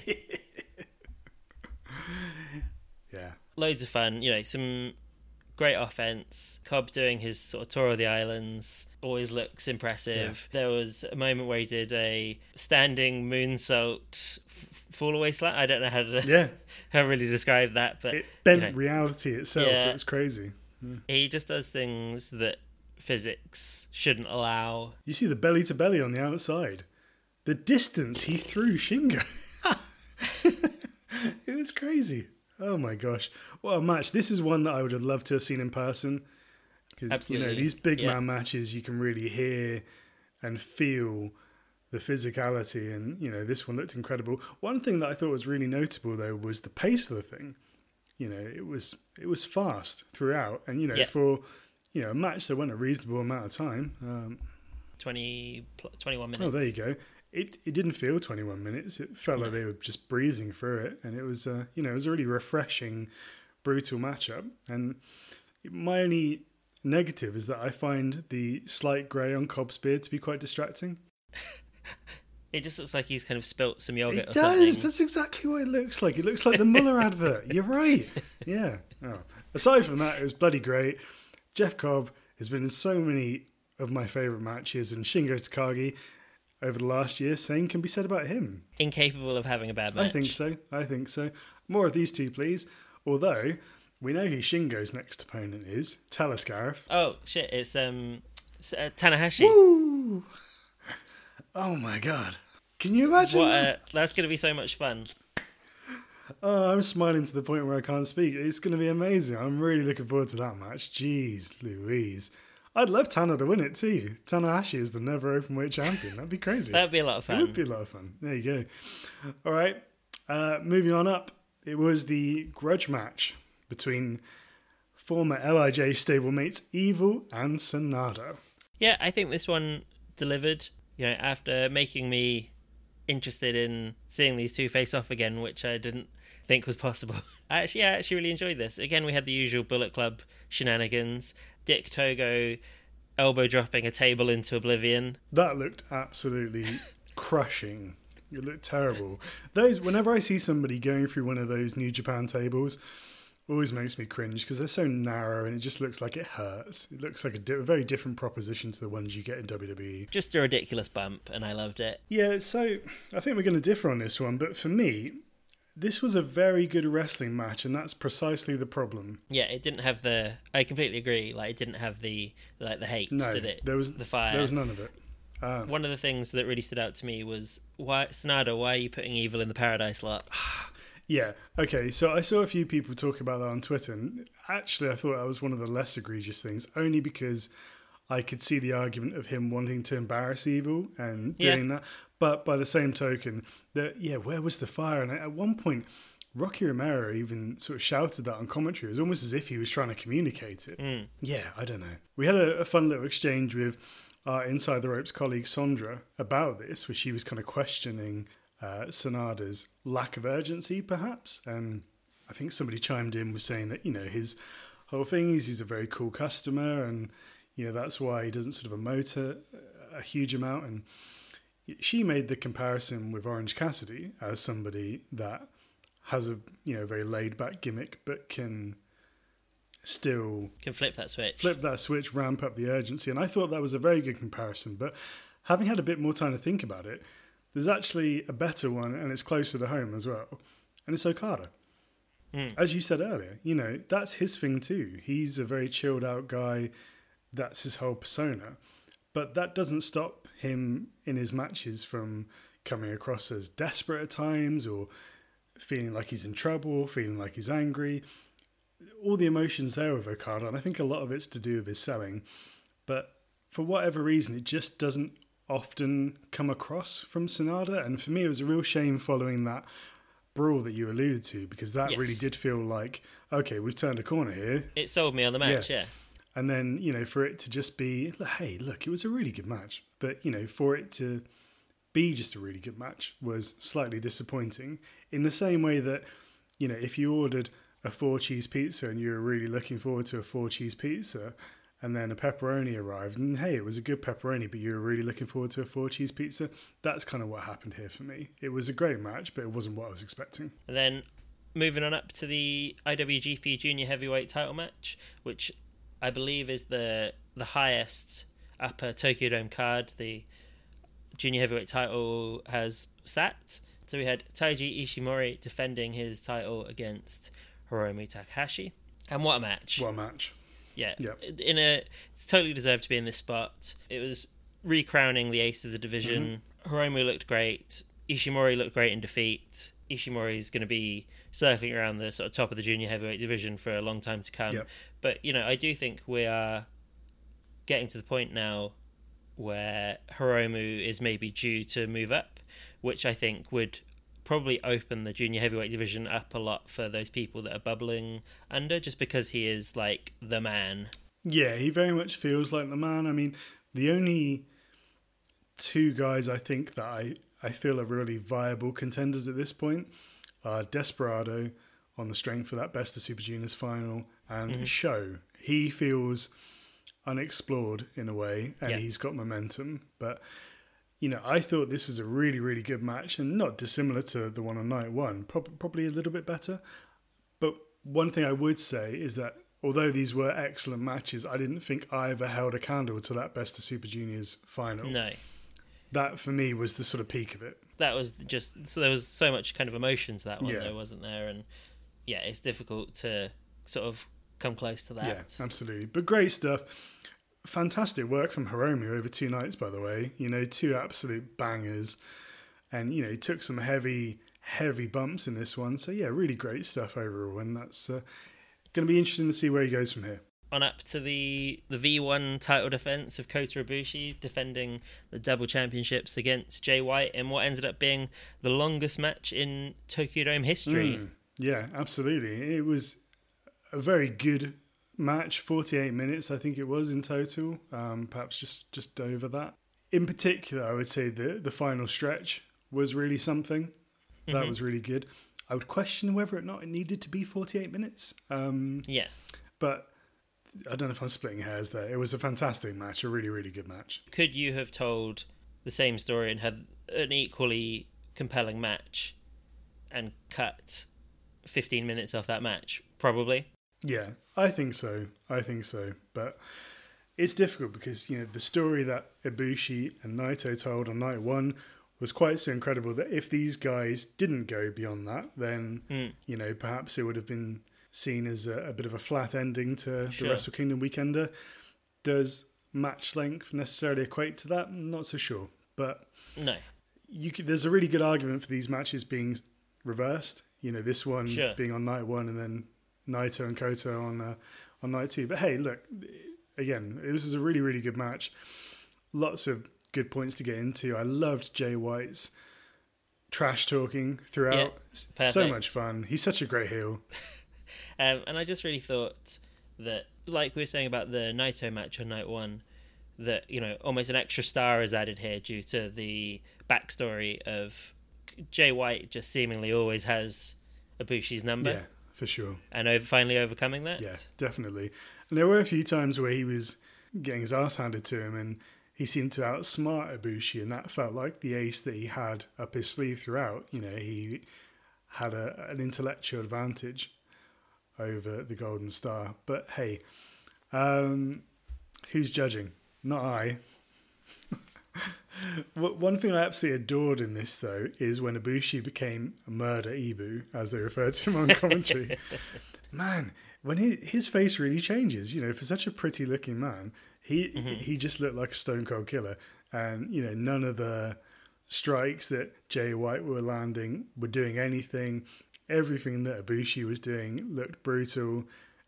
Yeah. Loads of fun, some great offense. Cobb doing his sort of tour of the islands always looks impressive. Yeah. There was a moment where he did a standing moonsault fall away slam. I don't know how to really describe that, but it bent reality itself. Yeah. It was crazy. Yeah. He just does things that physics shouldn't allow. You see the belly to belly on the outside. The distance he threw Shingo. It was crazy. Oh my gosh, what a match. This is one that I would have loved to have seen in person. Because, these big man matches, you can really hear and feel the physicality. And, this one looked incredible. One thing that I thought was really notable, though, was the pace of the thing. It was fast throughout. And, for, a match that went a reasonable amount of time. 21 minutes. Oh, there you go. It didn't feel 21 minutes. It felt like they were just breezing through it, and it was it was a really refreshing, brutal matchup. And my only negative is that I find the slight grey on Cobb's beard to be quite distracting. It just looks like he's kind of spilt some yogurt. It does. That's exactly what it looks like. It looks like the Muller advert. You're right. Yeah. Oh. Aside from that, it was bloody great. Jeff Cobb has been in so many of my favourite matches, and Shingo Takagi over the last year, same can be said about him. Incapable of having a bad match. I think so. More of these two, please. Although, we know who Shingo's next opponent is. Tell us, Gareth. Oh, shit. It's Tanahashi. Woo! Oh, my God. Can you imagine that? That's going to be so much fun. Oh, I'm smiling to the point where I can't speak. It's going to be amazing. I'm really looking forward to that match. Jeez Louise. I'd love Tana to win it too. Tanahashi is the never openweight champion. That'd be crazy. That'd be a lot of fun. It would be a lot of fun. There you go. All right. Moving on up. It was the grudge match between former LIJ stablemates Evil and Sonata. Yeah, I think this one delivered. After making me interested in seeing these two face off again, which I didn't think was possible. I actually really enjoyed this. Again, we had the usual Bullet Club shenanigans. Dick Togo elbow dropping a table into oblivion. That looked absolutely crushing. It looked terrible. Those, whenever I see somebody going through one of those New Japan tables, always makes me cringe because they're so narrow and it just looks like it hurts. It looks like a very different proposition to the ones you get in WWE. Just a ridiculous bump, and I loved it. Yeah, so I think we're going to differ on this one, but for me, this was a very good wrestling match, and that's precisely the problem. Yeah, it didn't have the... I completely agree. Like, it didn't have the hate, No, did it? there was the fire. There was none of it. One of the things that really stood out to me was, Sanada, why are you putting Evil in the Paradise lot? Yeah, okay, so I saw a few people talk about that on Twitter, and actually I thought that was one of the less egregious things, only because I could see the argument of him wanting to embarrass Evil and doing that. But by the same token, where was the fire? And at one point, Rocky Romero even sort of shouted that on commentary. It was almost as if he was trying to communicate it. Yeah, I don't know. We had a fun little exchange with our Inside the Ropes colleague Sondra about this, where she was kind of questioning Sanada's lack of urgency, perhaps. And I think somebody chimed in with saying that, his whole thing is he's a very cool customer, and, that's why he doesn't sort of emote a huge amount. And she made the comparison with Orange Cassidy as somebody that has a, very laid-back gimmick, but can flip that switch, ramp up the urgency. And I thought that was a very good comparison. But having had a bit more time to think about it, there's actually a better one, and it's closer to home as well. And it's Okada. As you said earlier, that's his thing too. He's a very chilled out guy. That's his whole persona. But that doesn't stop him in his matches from coming across as desperate at times, or feeling like he's in trouble, feeling like he's angry. All the emotions there with Okada, and I think a lot of it's to do with his selling. But for whatever reason, it just doesn't often come across from Sanada. And for me, it was a real shame following that brawl that you alluded to, because that really did feel like, okay, we've turned a corner here. It sold me on the match, yeah. And then, for it to just be, hey, look, it was a really good match. But, for it to be just a really good match was slightly disappointing. In the same way that, if you ordered a 4-cheese pizza and you were really looking forward to a 4-cheese pizza, and then a pepperoni arrived, and hey, it was a good pepperoni, but you were really looking forward to a 4-cheese pizza, that's kind of what happened here for me. It was a great match, but it wasn't what I was expecting. And then moving on up to the IWGP Junior Heavyweight title match, which I believe is the highest upper Tokyo Dome card the Junior Heavyweight title has sat. So we had Taiji Ishimori defending his title against Hiromu Takahashi. And what a match. What a match. Yeah. It's totally deserved to be in this spot. It was recrowning the ace of the division. Hiromu looked great. Ishimori looked great in defeat. Ishimori's going to be circling around the sort of top of the junior heavyweight division for a long time to come. Yep. But, I do think we are getting to the point now where Hiromu is maybe due to move up, which I think would probably open the junior heavyweight division up a lot for those people that are bubbling under, just because he is like the man. Yeah, he very much feels like the man. I mean, the only two guys I think that I feel are really viable contenders at this point are Desperado on the strength of that Best of Super Juniors final, and Sho. He feels unexplored in a way, and he's got momentum, but I thought this was a really, really good match, and not dissimilar to the one on night one, probably a little bit better. But one thing I would say is that although these were excellent matches, I didn't think either held a candle to that Best of Super Juniors final. No. That, for me, was the sort of peak of it. That was just... So there was so much kind of emotion to that one, though, wasn't there? And, it's difficult to sort of come close to that. Yeah, absolutely. But great stuff. Fantastic work from Hiromu over 2 nights, by the way. 2 absolute bangers. And, he took some heavy bumps in this one. So, really great stuff overall. And that's going to be interesting to see where he goes from here. On up to the V1 title defense of Kota Ibushi, defending the double championships against Jay White in what ended up being the longest match in Tokyo Dome history. Yeah, absolutely. It was a very good match, 48 minutes I think it was in total, perhaps just over that. In particular, I would say the final stretch was really something. That was really good. I would question whether or not it needed to be 48 minutes. But I don't know if I'm splitting hairs there. It was a fantastic match, a really, really good match. Could you have told the same story and had an equally compelling match and cut 15 minutes off that match? Probably. Yeah, I think so. But it's difficult because, the story that Ibushi and Naito told on night one was quite so incredible that if these guys didn't go beyond that, then, perhaps it would have been seen as a bit of a flat ending to the Wrestle Kingdom Weekender. Does match length necessarily equate to that? I'm not so sure. But no, there's a really good argument for these matches being reversed. This one being on night one and then Naito and Koto on night two. But hey, look, again, this is a really, really good match. Lots of good points to get into. I loved Jay White's trash talking throughout. Yeah, so much fun. He's such a great heel. And I just really thought that, like we were saying about the Naito match on night one, that, almost an extra star is added here due to the backstory of Jay White just seemingly always has Ibushi's number. Yeah, for sure. And finally overcoming that. Yeah, definitely. And there were a few times where he was getting his ass handed to him and he seemed to outsmart Ibushi, and that felt like the ace that he had up his sleeve throughout. He had an intellectual advantage over the Golden Star. But hey, who's judging? Not I. One thing I absolutely adored in this, though, is when Ibushi became Murder Ibu, as they refer to him on commentary. Man, when his face really changes, for such a pretty-looking man, he just looked like a stone-cold killer. And, none of the strikes that Jay White were landing were doing anything. Everything that Ibushi was doing looked brutal.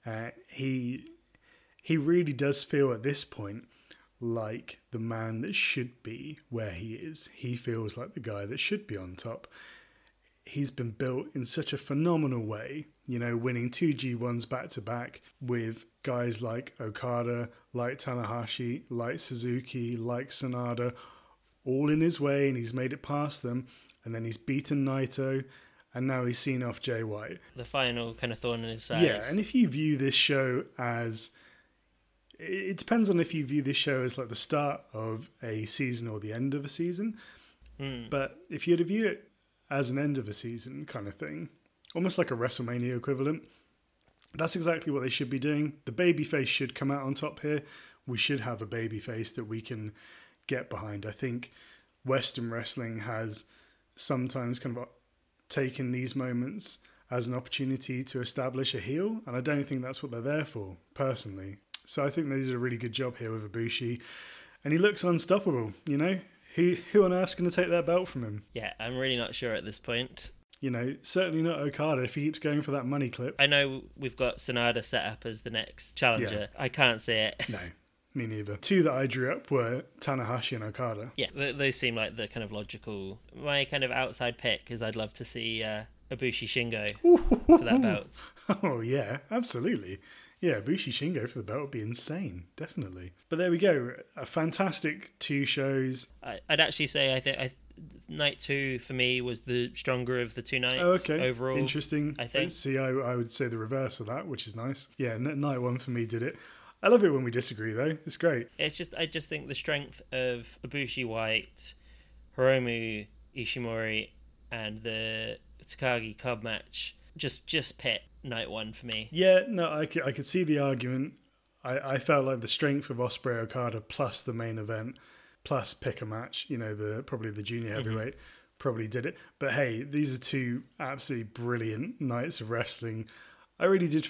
He really does feel at this point like the man that should be where he is. He feels like the guy that should be on top. He's been built in such a phenomenal way, winning 2 G1s back to back with guys like Okada, like Tanahashi, like Suzuki, like Sanada, all in his way, and he's made it past them. And then he's beaten Naito, and now he's seen off Jay White. The final kind of thorn in his side. Yeah, and if you view this show as... It depends on if you view this show as like the start of a season or the end of a season. But if you were to view it as an end of a season kind of thing, almost like a WrestleMania equivalent, that's exactly what they should be doing. The babyface should come out on top here. We should have a babyface that we can get behind. I think Western wrestling has sometimes kind of taken these moments as an opportunity to establish a heel, and I don't think that's what they're there for, personally. So I think they did a really good job here with Ibushi. And he looks unstoppable, Who on earth's going to take that belt from him? Yeah, I'm really not sure at this point. Certainly not Okada if he keeps going for that money clip. I know we've got Sanada set up as the next challenger. Yeah. I can't see it. No, me neither. 2 that I drew up were Tanahashi and Okada. Yeah, those seem like the kind of logical... My kind of outside pick is I'd love to see Ibushi Shingo for that belt. Oh, yeah, absolutely. Yeah, Ibushi Shingo for the belt would be insane, definitely. But there we go, a fantastic 2 shows. I'd actually say I think night 2 for me was the stronger of the 2 nights. Oh, okay, overall. Interesting. I think. See, I would say the reverse of that, which is nice. Yeah, night 1 for me did it. I love it when we disagree, though. It's great. I just think the strength of Ibushi White, Hiromu Ishimori, and the Takagi Cobb match just pit night 1 for me. Yeah, no, I could see the argument. I felt like the strength of Ospreay Okada plus the main event plus pick a match, probably the junior heavyweight probably did it. But hey, these are 2 absolutely brilliant nights of wrestling. I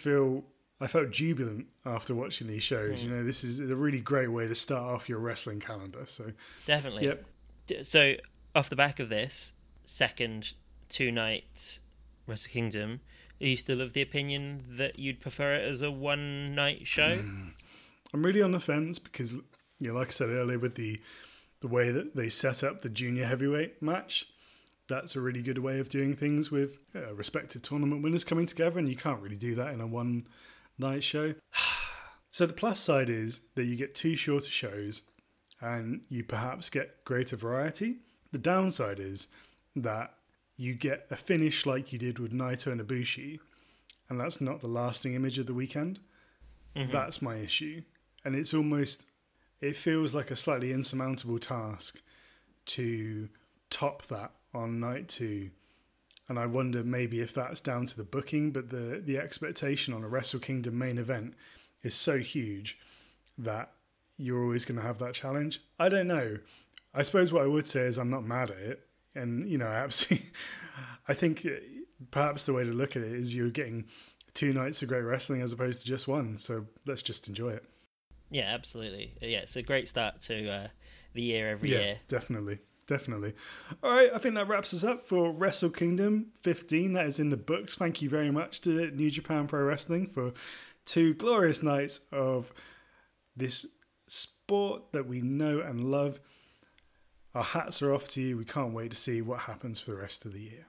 felt jubilant after watching these shows. This is a really great way to start off your wrestling calendar. So definitely. Yep. So off the back of this second 2-night Wrestle Kingdom, are you still of the opinion that you'd prefer it as a 1-night show? I'm really on the fence because, like I said earlier, with the way that they set up the junior heavyweight match, that's a really good way of doing things with respective tournament winners coming together, and you can't really do that in a 1-night show. So the plus side is that you get 2 shorter shows and you perhaps get greater variety. The downside is that you get a finish like you did with Naito and Ibushi, and that's not the lasting image of the weekend. That's my issue. And it feels like a slightly insurmountable task to top that on night 2. And I wonder maybe if that's down to the booking, but the expectation on a Wrestle Kingdom main event is so huge that you're always going to have that challenge. I don't know. I suppose what I would say is I'm not mad at it. And, I think perhaps the way to look at it is you're getting 2 nights of great wrestling as opposed to just one. So let's just enjoy it. Yeah, absolutely. Yeah, it's a great start to the year every year. Definitely. All right, I think that wraps us up for Wrestle Kingdom 15. That is in the books. Thank you very much to New Japan Pro Wrestling for 2 glorious nights of this sport that we know and love. Our hats are off to you. We can't wait to see what happens for the rest of the year.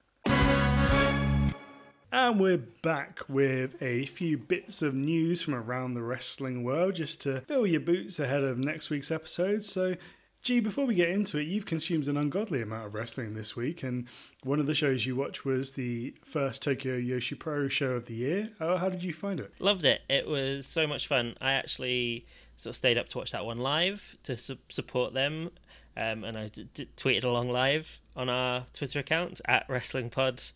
And we're back with a few bits of news from around the wrestling world just to fill your boots ahead of next week's episode. So, G, before we get into it, you've consumed an ungodly amount of wrestling this week, and one of the shows you watched was the first Tokyo Yoshi Pro show of the year. How did you find it? Loved it. It was so much fun. I actually sort of stayed up to watch that one live to support them, and I tweeted along live on our Twitter account @WrestlingPod.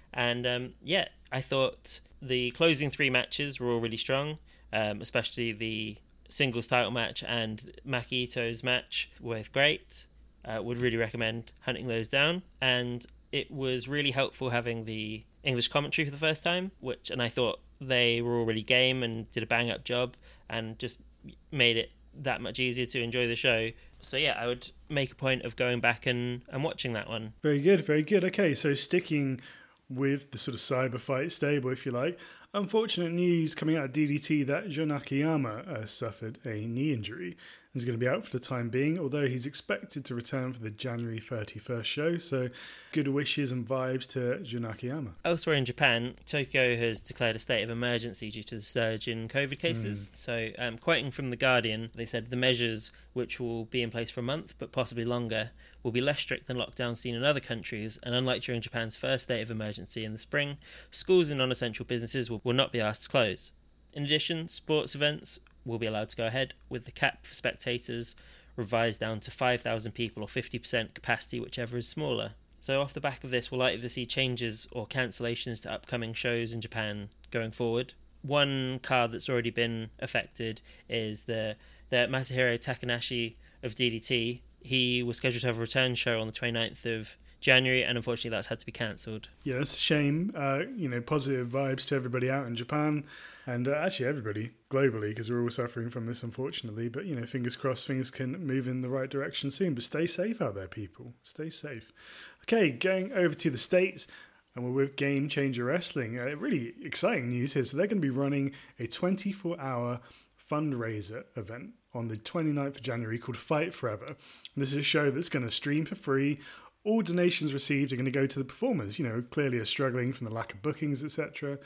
And I thought the closing 3 matches were all really strong, especially the singles title match and Maki Ito's match were great. Would really recommend hunting those down. And it was really helpful having the English commentary for the first time, and I thought they were all really game and did a bang up job and just made it that much easier to enjoy the show. So I would make a point of going back and watching that one. Very good, very good. Okay, so sticking with the sort of cyber fight stable, if you like. Unfortunate news coming out of DDT that Jun Akiyama suffered a knee injury and is going to be out for the time being, although he's expected to return for the January 31st show. So good wishes and vibes to Jun Akiyama. Elsewhere in Japan, Tokyo has declared a state of emergency due to the surge in COVID cases. So quoting from The Guardian, they said the measures, which will be in place for a month but possibly longer, will be less strict than lockdowns seen in other countries, and unlike during Japan's first state of emergency in the spring, schools and non-essential businesses will not be asked to close. In addition, sports events will be allowed to go ahead, with the cap for spectators revised down to 5,000 people or 50% capacity, whichever is smaller. So off the back of this, we're likely to see changes or cancellations to upcoming shows in Japan going forward. One card that's already been affected is the Masahiro Takanashi of DDT. He was scheduled to have a return show on the 29th of January, and unfortunately that's had to be cancelled. Yeah, it's a shame. Positive vibes to everybody out in Japan, and actually everybody globally, because we're all suffering from this, unfortunately. But, fingers crossed things can move in the right direction soon. But stay safe out there, people. Stay safe. Okay, going over to the States, and we're with Game Changer Wrestling. Really exciting news here. So they're going to be running a 24-hour fundraiser event on the 29th of January called Fight Forever. And this is a show that's going to stream for free. All donations received are going to go to the performers, clearly are struggling from the lack of bookings, etc.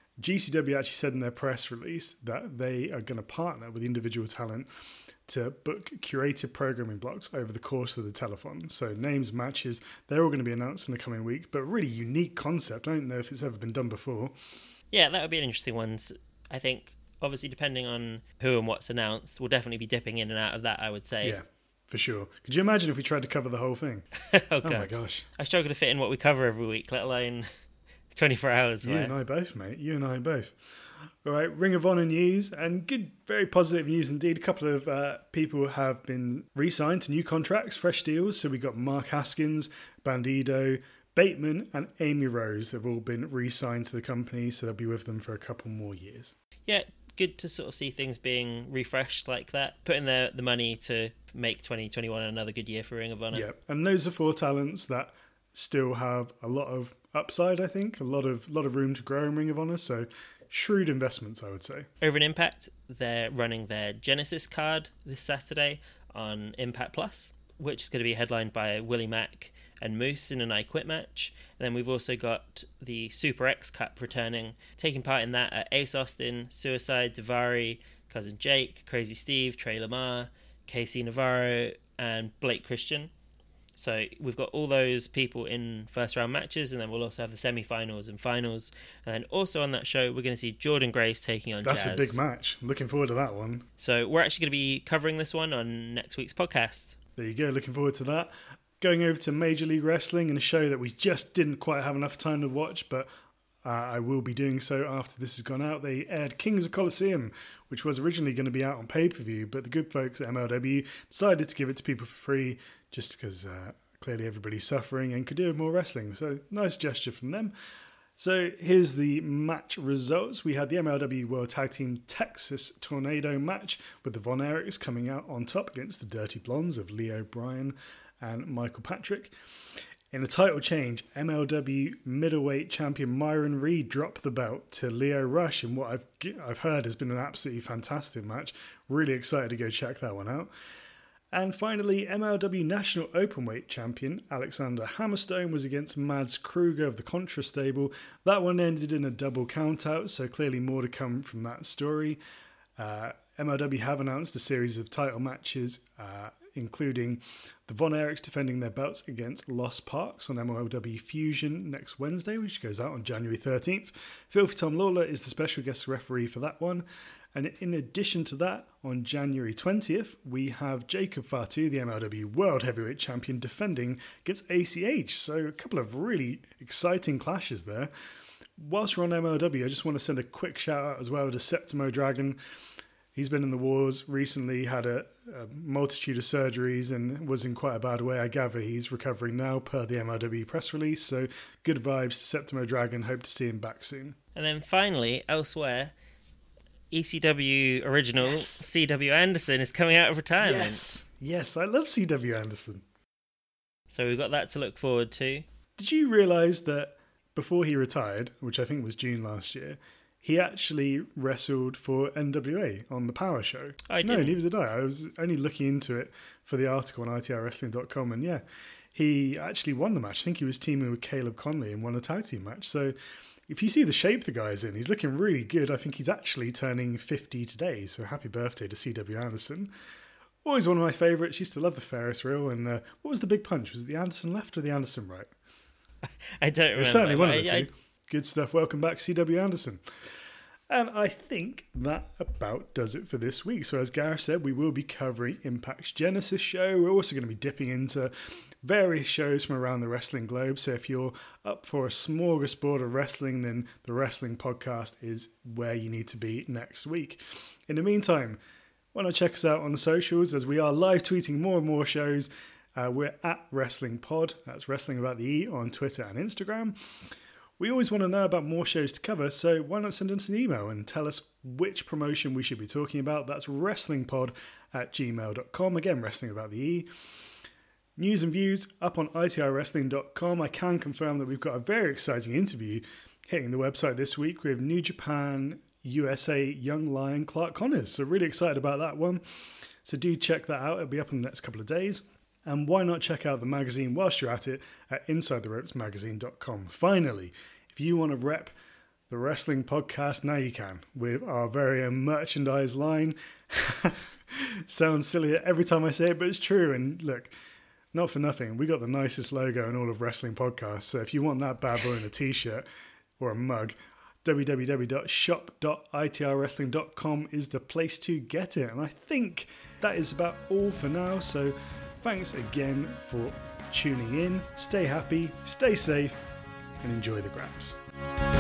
GCW actually said in their press release that they are going to partner with individual talent to book curated programming blocks over the course of the telethon. So names, matches, they're all going to be announced in the coming week, but really unique concept. I don't know if it's ever been done before. Yeah, that would be an interesting one. I think, obviously, depending on who and what's announced, we'll definitely be dipping in and out of that, I would say. Yeah, for sure. Could you imagine if we tried to cover the whole thing? Oh my gosh. I struggle to fit in what we cover every week, let alone 24 hours. You and I both, mate. You and I both. All right, Ring of Honor news, and good, very positive news indeed. A couple of people have been re-signed to new contracts, fresh deals. So we got Mark Haskins, Bandido, Bateman, and Amy Rose. They've all been re-signed to the company, so they'll be with them for a couple more years. Yeah, good to sort of see things being refreshed like that, putting the money to make 2021 another good year for Ring of Honor. Yeah, and those are 4 talents that still have a lot of upside, I think, a lot of room to grow in Ring of Honor, so shrewd investments, I would say. Over in Impact, they're running their Genesis card this Saturday on Impact Plus, which is going to be headlined by Willie Mack and Moose in an I Quit match. And then we've also got the Super X Cup returning. Taking part in that are Ace Austin, Suicide, Davari, Cousin Jake, Crazy Steve, Trey Lamar, Casey Navarro, and Blake Christian. So we've got all those people in first round matches, and then we'll also have the semi-finals and finals. And then also on that show, we're going to see Jordan Grace taking on Jazz. That's a big match. I'm looking forward to that one. So we're actually going to be covering this one on next week's podcast. There you go. Looking forward to that. Going over to Major League Wrestling and a show that we just didn't quite have enough time to watch, but I will be doing so after this has gone out. They aired Kings of Colosseum, which was originally going to be out on pay-per-view, but the good folks at MLW decided to give it to people for free just because clearly everybody's suffering and could do with more wrestling. So nice gesture from them. So here's the match results. We had the MLW World Tag Team Texas Tornado match with the Von Erichs coming out on top against the Dirty Blondes of Leo Bryan and Michael Patrick. In a title change, MLW middleweight champion Myron Reed dropped the belt to Leo Rush in what I've heard has been an absolutely fantastic match. Really excited to go check that one out. And finally, MLW National Openweight champion Alexander Hammerstone was against Mads Kruger of the Contra stable. That one ended in a double countout, so clearly more to come from that story. MLW have announced a series of title matches, including the Von Erichs defending their belts against Lost Parks on MLW Fusion next Wednesday, which goes out on January 13th. Filthy Tom Lawler is the special guest referee for that one. And in addition to that, on January 20th, we have Jacob Fatu, the MLW World Heavyweight Champion, defending against ACH. So a couple of really exciting clashes there. Whilst we're on MLW, I just want to send a quick shout out as well to Septimo Dragon. He's been in the wars recently, had a multitude of surgeries and was in quite a bad way. I gather he's recovering now per the MLW press release. So good vibes to Septimo Dragon. Hope to see him back soon. And then finally, elsewhere, ECW original C.W. Anderson is coming out of retirement. Yes, I love C.W. Anderson. So we've got that to look forward to. Did you realise that before he retired, which I think was June last year, he actually wrestled for NWA on the Power Show? I didn't. No, neither did I. I was only looking into it for the article on itrwrestling.com, and yeah, he actually won the match. I think he was teaming with Caleb Conley and won a tag team match. So if you see the shape the guy's in, he's looking really good. I think he's actually turning 50 today, so happy birthday to C.W. Anderson. Always one of my favourites. Used to love the Ferris wheel. And what was the big punch? Was it the Anderson left or the Anderson right? I don't remember. It was certainly one of the two. Good stuff. Welcome back, C.W. Anderson. And I think that about does it for this week. So as Gareth said, we will be covering Impact's Genesis show. We're also going to be dipping into various shows from around the wrestling globe. So if you're up for a smorgasbord of wrestling, then the Wrestling Podcast is where you need to be next week. In the meantime, why not check us out on the socials, as we are live tweeting more and more shows. We're at Wrestling Pod. That's Wrestling About the E on Twitter and Instagram. We always want to know about more shows to cover, so why not send us an email and tell us which promotion we should be talking about. That's wrestlingpod@gmail.com. Again, Wrestling About the E. News and views up on itrwrestling.com. I can confirm that we've got a very exciting interview hitting the website this week with New Japan USA young lion Clark Connors. So really excited about that one. So do check that out. It'll be up in the next couple of days. And why not check out the magazine whilst you're at it at InsideTheRopesMagazine.com. Finally, if you want to rep the Wrestling Podcast, now you can, with our very own merchandise line. Sounds silly every time I say it, but it's true. And look, not for nothing, we got the nicest logo in all of Wrestling Podcasts. So if you want that bad boy in a t-shirt or a mug, www.shop.itrwrestling.com is the place to get it. And I think that is about all for now. So thanks again for tuning in. Stay happy, stay safe, and enjoy the grabs.